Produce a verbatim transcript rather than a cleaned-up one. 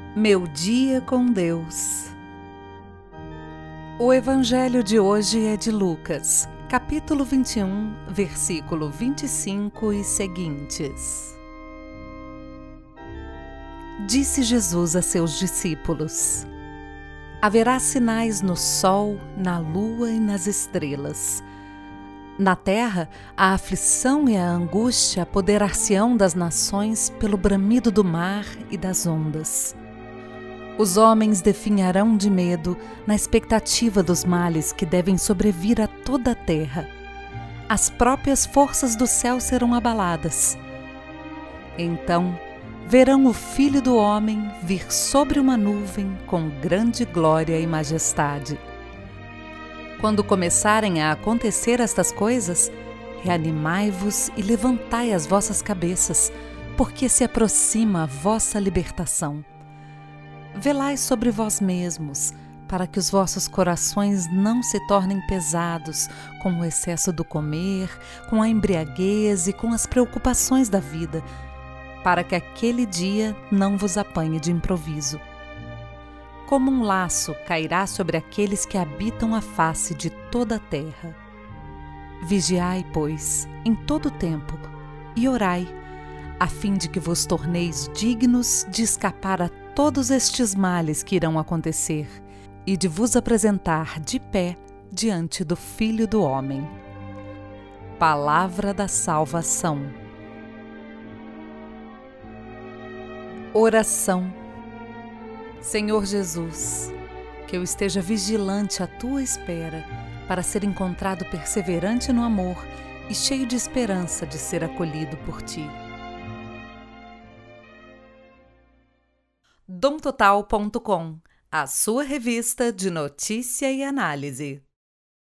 Meu dia com Deus. O evangelho de hoje é de Lucas, capítulo vinte e um, versículo vinte e cinco e seguintes. Disse Jesus a seus discípulos: haverá sinais no sol, na lua e nas estrelas. Na terra, a aflição e a angústia apoderar-se-ão das nações pelo bramido do mar e das ondas. Os homens definharão de medo na expectativa dos males que devem sobrevir a toda a terra. As próprias forças do céu serão abaladas. Então, verão o Filho do Homem vir sobre uma nuvem com grande glória e majestade. Quando começarem a acontecer estas coisas, reanimai-vos e levantai as vossas cabeças, porque se aproxima a vossa libertação. Velai sobre vós mesmos, para que os vossos corações não se tornem pesados com o excesso do comer, com a embriaguez e com as preocupações da vida, para que aquele dia não vos apanhe de improviso. Como um laço cairá sobre aqueles que habitam a face de toda a terra. Vigiai, pois, em todo o tempo, e orai, a fim de que vos torneis dignos de escapar a todos estes males que irão acontecer e de vos apresentar de pé diante do Filho do Homem. Palavra da salvação. Oração. Senhor Jesus, que eu esteja vigilante à tua espera, para ser encontrado perseverante no amor e cheio de esperança de ser acolhido por ti. dom total ponto com, a sua revista de notícia e análise.